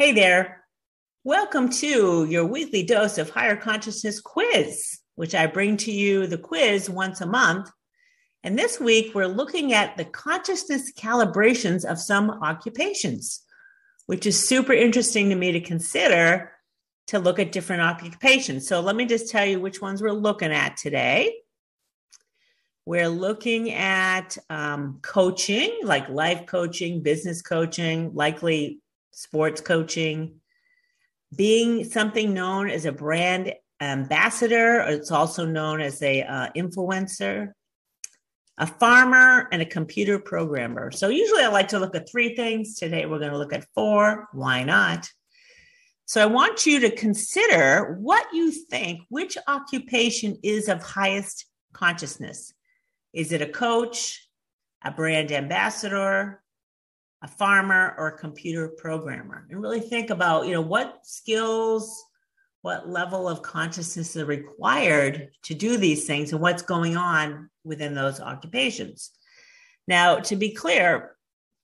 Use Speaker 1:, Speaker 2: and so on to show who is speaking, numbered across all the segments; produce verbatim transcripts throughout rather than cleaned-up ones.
Speaker 1: Hey there. Welcome to your weekly dose of higher consciousness quiz, which I bring to you the quiz once a month. And this week, we're looking at the consciousness calibrations of some occupations, which is super interesting to me to consider to look at different occupations. So let me just tell you which ones we're looking at today. We're looking at um, coaching, like life coaching, business coaching, likely sports coaching, being something known as a brand ambassador, or it's also known as a uh, influencer, a farmer, and a computer programmer. So usually I like to look at three things. Today we're going to look at four. Why not? So I want you to consider what you think, which occupation is of highest consciousness. Is it a coach, a brand ambassador, a farmer, or a computer programmer? And really think about, you know, what skills, what level of consciousness are required to do these things and what's going on within those occupations. Now, to be clear,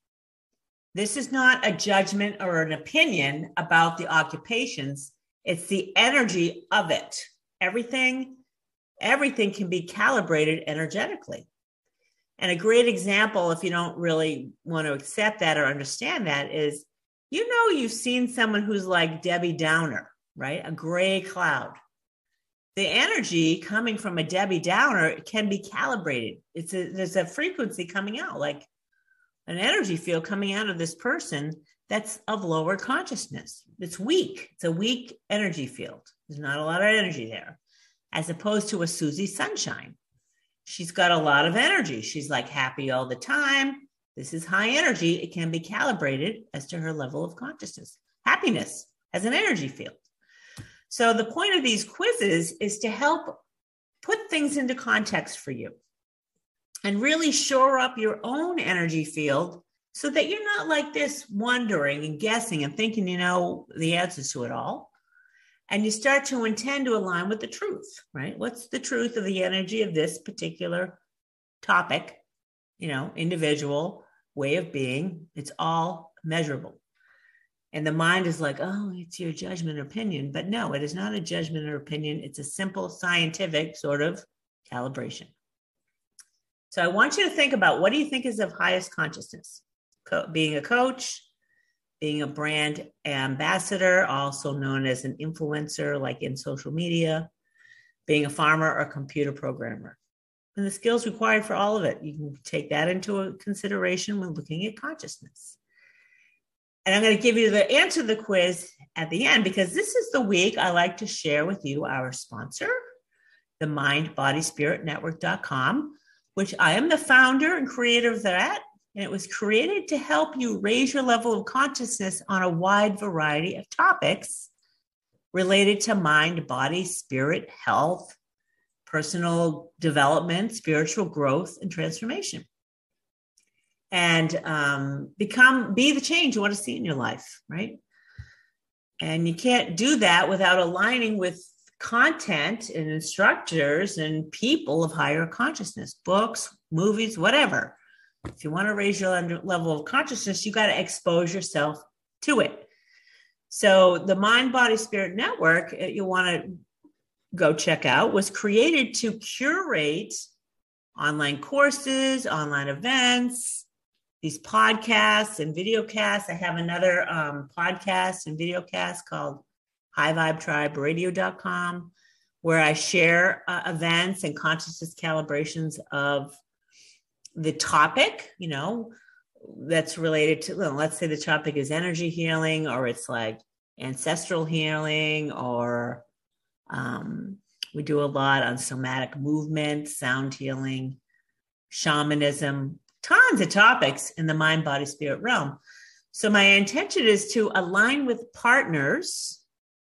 Speaker 1: this is not a judgment or an opinion about the occupations. It's the energy of it. Everything, everything can be calibrated energetically. And a great example, if you don't really want to accept that or understand that, is, you know, you've seen someone who's like Debbie Downer, right? A gray cloud. The energy coming from a Debbie Downer can be calibrated. It's a, there's a frequency coming out, like an energy field coming out of this person that's of lower consciousness. It's weak. It's a weak energy field. There's not a lot of energy there, as opposed to a Susie Sunshine. She's got a lot of energy. She's like happy all the time. This is high energy. It can be calibrated as to her level of consciousness. Happiness has an energy field. So the point of these quizzes is to help put things into context for you and really shore up your own energy field so that you're not like this wondering and guessing and thinking you know the answers to it all. And you start to intend to align with the truth, right? What's the truth of the energy of this particular topic, you know, individual way of being? It's all measurable. And the mind is like, oh, it's your judgment or opinion. But no, it is not a judgment or opinion. It's a simple scientific sort of calibration. So I want you to think about, what do you think is of highest consciousness? Co- being a coach, being a brand ambassador, also known as an influencer, like in social media, being a farmer or computer programmer. And the skills required for all of it. You can take that into consideration when looking at consciousness. And I'm going to give you the answer to the quiz at the end, because this is the week I like to share with you our sponsor, the mind body spirit network dot com, which I am the founder and creator of that. And it was created to help you raise your level of consciousness on a wide variety of topics related to mind, body, spirit, health, personal development, spiritual growth, and transformation. And um, become, be the change you want to see in your life, right? And you can't do that without aligning with content and instructors and people of higher consciousness, books, movies, whatever. If you want to raise your level of consciousness, you got to expose yourself to it. So the Mind, Body, Spirit Network, you want to go check out, was created to curate online courses, online events, these podcasts and videocasts. I have another um, podcast and videocast called high vibe tribe radio dot com, where I share uh, events and consciousness calibrations of the topic, you know, that's related to, well, let's say the topic is energy healing, or it's like ancestral healing, or um, we do a lot on somatic movement, sound healing, shamanism, tons of topics in the mind, body, spirit realm. So my intention is to align with partners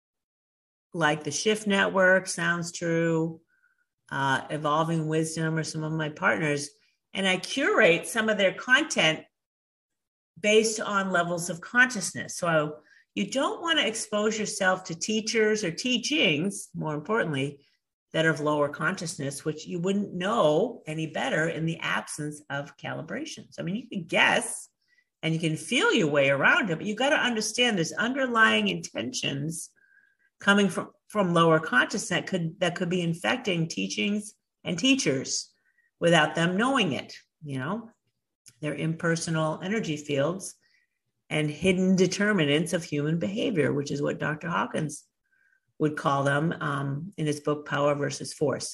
Speaker 1: like the Shift Network, Sounds True, uh, Evolving Wisdom, or some of my partners. And I curate some of their content based on levels of consciousness. So you don't want to expose yourself to teachers or teachings, more importantly, that are of lower consciousness, which you wouldn't know any better in the absence of calibrations. I mean, you can guess and you can feel your way around it, but you got to understand there's underlying intentions coming from, from lower consciousness that could, that could be infecting teachings and teachers without them knowing it. You know, they're impersonal energy fields and hidden determinants of human behavior, which is what Doctor Hawkins would call them um, in his book, Power versus Force.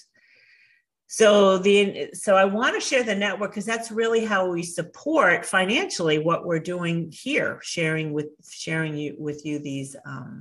Speaker 1: So the so I want to share the network because that's really how we support financially what we're doing here, sharing with sharing you with you these um,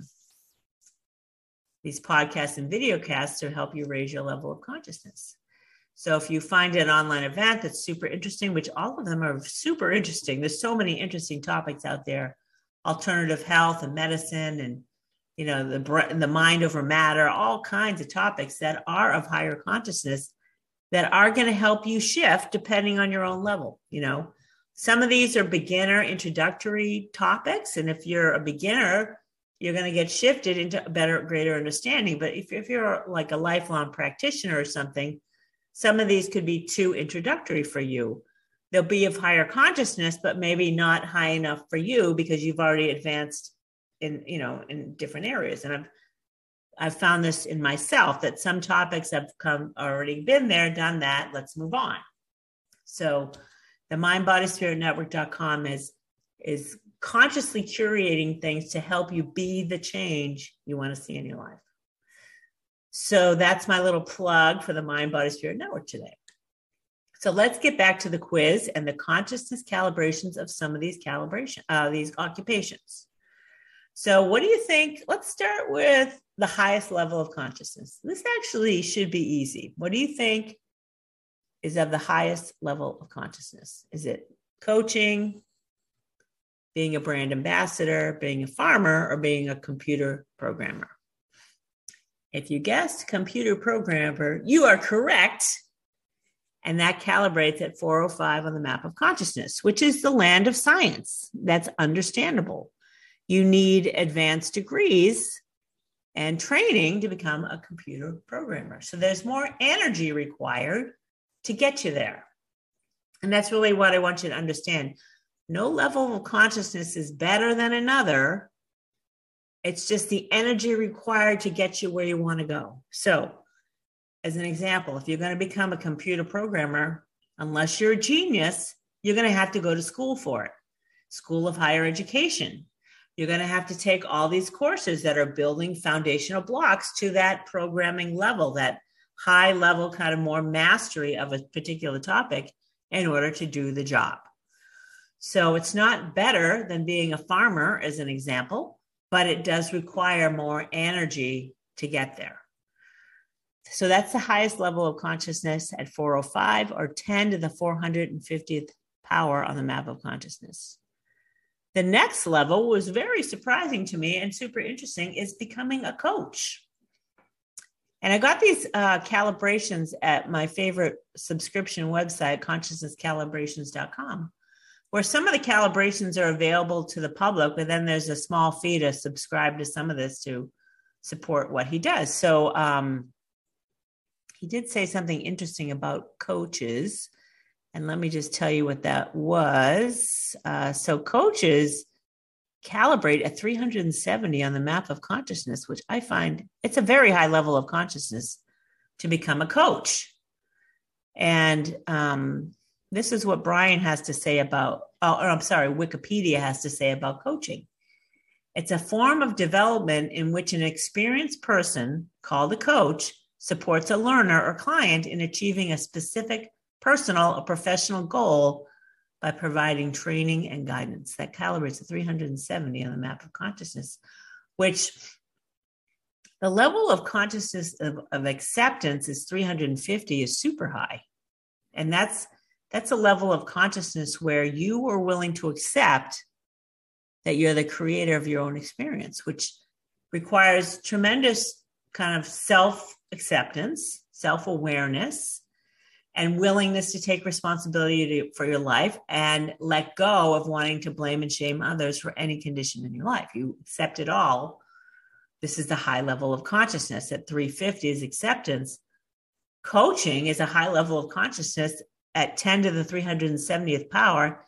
Speaker 1: these podcasts and video casts to help you raise your level of consciousness. So if you find an online event that's super interesting, which all of them are super interesting, there's so many interesting topics out there, alternative health and medicine and, you know, the the mind over matter, all kinds of topics that are of higher consciousness that are going to help you shift depending on your own level. You know, some of these are beginner introductory topics. And if you're a beginner, you're going to get shifted into a better, greater understanding. But if, if you're like a lifelong practitioner or something, some of these could be too introductory for you. They'll be of higher consciousness, but maybe not high enough for you because you've already advanced in, you know, in different areas. And I've, I've found this in myself that some topics have come already been there, done that. Let's move on. So the mind body spirit network dot com is, is consciously curating things to help you be the change you want to see in your life. So that's my little plug for the Mind Body Spirit Network today. So let's get back to the quiz and the consciousness calibrations of some of these calibration, uh, these occupations. So what do you think? Let's start with the highest level of consciousness. This actually should be easy. What do you think is of the highest level of consciousness? Is it coaching, being a brand ambassador, being a farmer, or being a computer programmer? If you guessed computer programmer, you are correct. And that calibrates at four oh five on the map of consciousness, which is the land of science. That's understandable. You need advanced degrees and training to become a computer programmer. So there's more energy required to get you there. And that's really what I want you to understand. No level of consciousness is better than another. It's just the energy required to get you where you want to go. So as an example, if you're going to become a computer programmer, unless you're a genius, you're going to have to go to school for it. School of higher education. You're going to have to take all these courses that are building foundational blocks to that programming level, that high level kind of more mastery of a particular topic in order to do the job. So it's not better than being a farmer, as an example, but it does require more energy to get there. So that's the highest level of consciousness at four oh five, or ten to the four hundred fiftieth power on the map of consciousness. The next level was very surprising to me and super interesting, is becoming a coach. And I got these uh, calibrations at my favorite subscription website, consciousness calibrations dot com, where some of the calibrations are available to the public, but then there's a small fee to subscribe to some of this to support what he does. So um, he did say something interesting about coaches. And let me just tell you what that was. Uh, so coaches calibrate at three hundred seventy on the map of consciousness, which I find it's a very high level of consciousness to become a coach. And um, this is what Brian has to say about, oh, or I'm sorry, Wikipedia has to say about coaching. It's a form of development in which an experienced person, called a coach, supports a learner or client in achieving a specific personal or professional goal by providing training and guidance. That calibrates at three hundred seventy on the map of consciousness, which the level of consciousness of, of acceptance is three hundred fifty, is super high. And that's that's a level of consciousness where you are willing to accept that you're the creator of your own experience, which requires tremendous kind of self-acceptance, self-awareness, and willingness to take responsibility to, for your life and let go of wanting to blame and shame others for any condition in your life. You accept it all. This is the high level of consciousness. At three fifty is acceptance. Coaching is a high level of consciousness at ten to the three hundred seventieth power,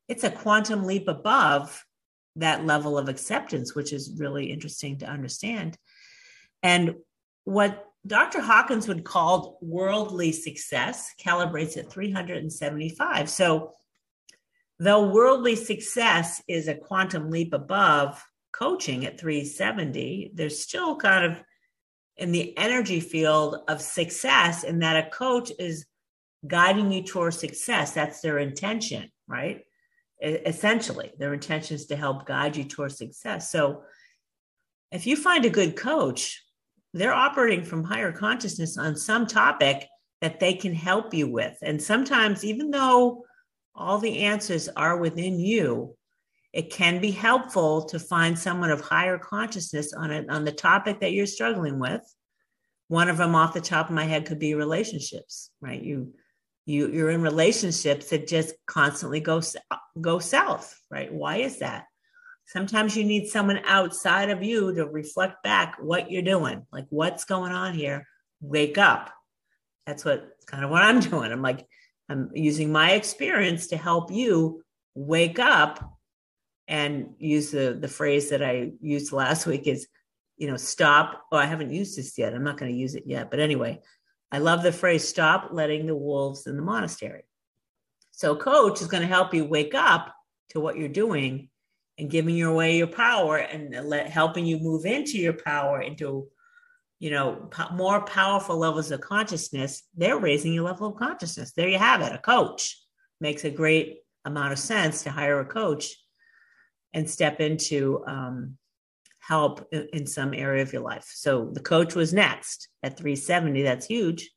Speaker 1: it's a quantum leap above that level of acceptance, which is really interesting to understand. And what Doctor Hawkins would call worldly success calibrates at three hundred seventy-five. So though worldly success is a quantum leap above coaching at three seventy, there's still kind of in the energy field of success in that a coach is guiding you towards success. That's their intention, right? Essentially, their intention is to help guide you towards success. So if you find a good coach, they're operating from higher consciousness on some topic that they can help you with. And sometimes, even though all the answers are within you, it can be helpful to find someone of higher consciousness on it, on the topic that you're struggling with. One of them off the top of my head could be relationships, right? You, you, you're in relationships that just constantly go, go south, right? Why is that? Sometimes you need someone outside of you to reflect back what you're doing, like what's going on here. Wake up. That's what kind of what I'm doing. I'm like, I'm using my experience to help you wake up, and use the, the phrase that I used last week is, you know, stop. Oh, I haven't used this yet. I'm not going to use it yet. But anyway, I love the phrase, stop letting the wolves in the monastery. So coach is going to help you wake up to what you're doing and giving you away your power and let, helping you move into your power, into, you know, po- more powerful levels of consciousness. They're raising your level of consciousness. There you have it. A coach makes a great amount of sense to hire a coach and step into um, help in, in some area of your life. So the coach was next at three seventy. That's huge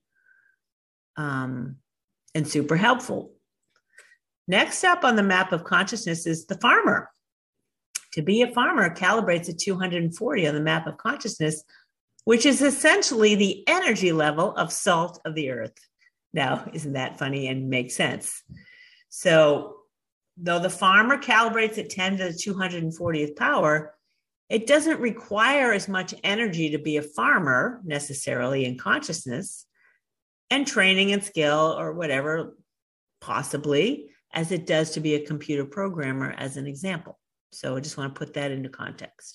Speaker 1: um, and super helpful. Next up on the map of consciousness is the farmer. To be a farmer calibrates at two hundred forty on the map of consciousness, which is essentially the energy level of salt of the earth. Now, isn't that funny and makes sense? So though the farmer calibrates at ten to the two hundred fortieth power, it doesn't require as much energy to be a farmer necessarily in consciousness and training and skill or whatever, possibly, as it does to be a computer programmer, as an example. So I just want to put that into context.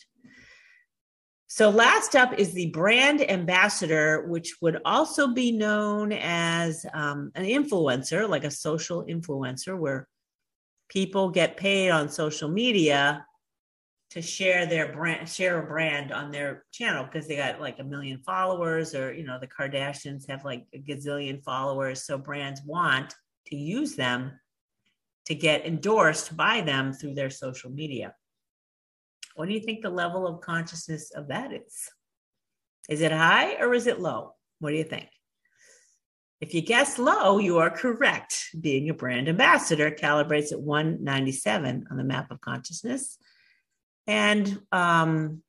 Speaker 1: So last up is the brand ambassador, which would also be known as um, an influencer, like a social influencer, where people get paid on social media to share their brand, share a brand on their channel because they got like a million followers, or, you know, the Kardashians have like a gazillion followers. So brands want to use them to get endorsed by them through their social media. What do you think the level of consciousness of that is? Is it high or is it low? What do you think? If you guess low, you are correct. Being a brand ambassador calibrates at one ninety-seven on the map of consciousness. And um,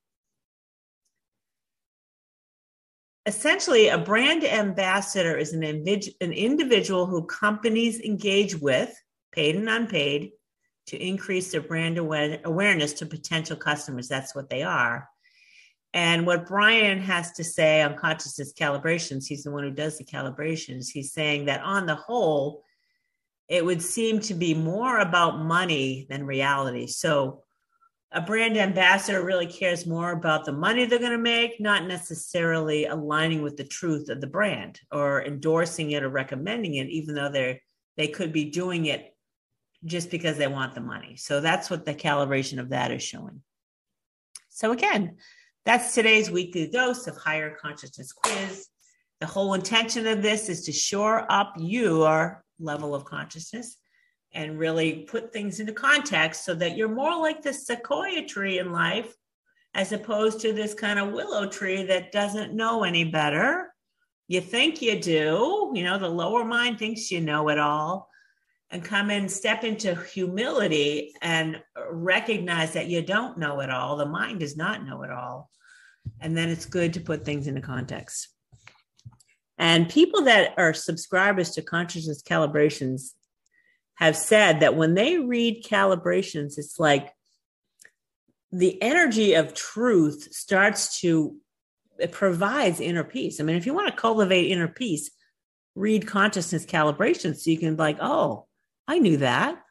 Speaker 1: essentially, a brand ambassador is an, invid- an individual who companies engage with, paid and unpaid, to increase their brand aware- awareness to potential customers. That's what they are. And what Brian has to say on consciousness calibrations, he's the one who does the calibrations. He's saying that on the whole, it would seem to be more about money than reality. So a brand ambassador really cares more about the money they're going to make, not necessarily aligning with the truth of the brand or endorsing it or recommending it, even though they're, they could be doing it just because they want the money. So that's what the calibration of that is showing. So again, that's today's weekly dose of Higher Consciousness Quiz. The whole intention of this is to shore up your level of consciousness and really put things into context so that you're more like the sequoia tree in life, as opposed to this kind of willow tree that doesn't know any better. You think you do, you know, the lower mind thinks you know it all, and come in, step into humility and recognize that you don't know it all. The mind does not know it all. And then it's good to put things into context. And people that are subscribers to consciousness calibrations have said that when they read calibrations, it's like the energy of truth starts to, it provides inner peace. I mean, if you want to cultivate inner peace, read consciousness calibrations so you can be like, oh, I knew that.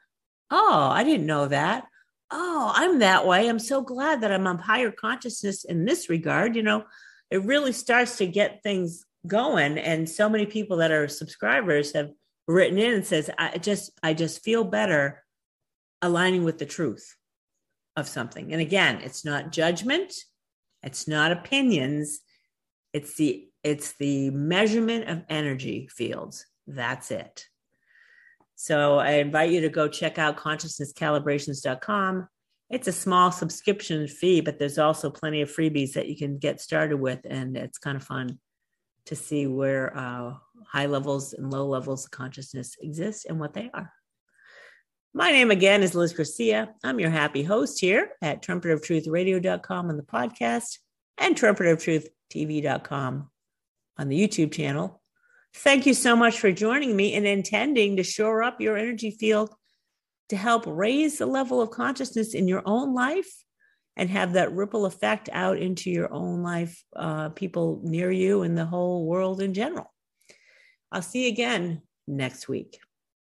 Speaker 1: Oh, I didn't know that. Oh, I'm that way. I'm so glad that I'm on higher consciousness in this regard. You know, it really starts to get things going. And so many people that are subscribers have written in and says, I just, I just feel better aligning with the truth of something. And again, it's not judgment. It's not opinions. It's the, it's the measurement of energy fields. That's it. So I invite you to go check out consciousness calibrations dot com. It's a small subscription fee, but there's also plenty of freebies that you can get started with. And it's kind of fun to see where uh, high levels and low levels of consciousness exist and what they are. My name again is Liz Garcia. I'm your happy host here at Trumpeter of Truth Radio dot com on the podcast and Trumpeter of Truth T V dot com on the YouTube channel. Thank you so much for joining me and intending to shore up your energy field to help raise the level of consciousness in your own life and have that ripple effect out into your own life, uh, people near you and the whole world in general. I'll see you again next week.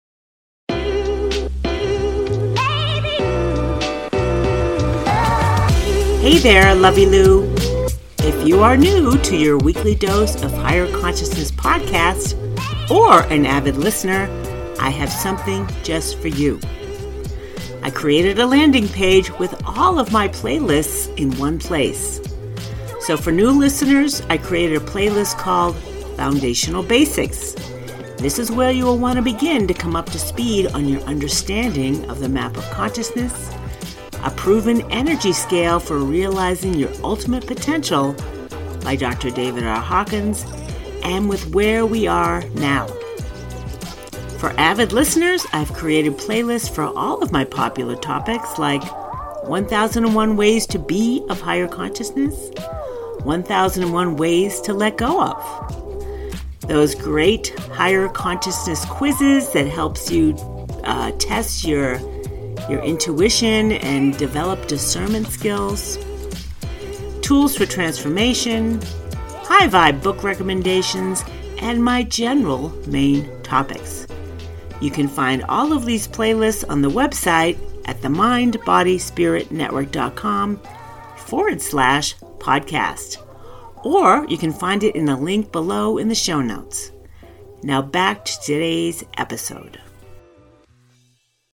Speaker 1: Hey there, Lovey Lou. If you are new to your weekly dose of Higher Consciousness podcast or an avid listener, I have something just for you. I created a landing page with all of my playlists in one place. So for new listeners, I created a playlist called Foundational Basics. This is where you will want to begin to come up to speed on your understanding of the map of consciousness, a proven energy scale for realizing your ultimate potential by Doctor David R. Hawkins, and with where we are now. For avid listeners, I've created playlists for all of my popular topics like one thousand one Ways to Be of Higher Consciousness, one thousand one Ways to Let Go of. Those great higher consciousness quizzes that helps you uh, test your your intuition and develop discernment skills, tools for transformation, high vibe book recommendations, and my general main topics. You can find all of these playlists on the website at the mind body spirit network dot com forward slash podcast. Or you can find it in a link below in the show notes. Now back to today's episode.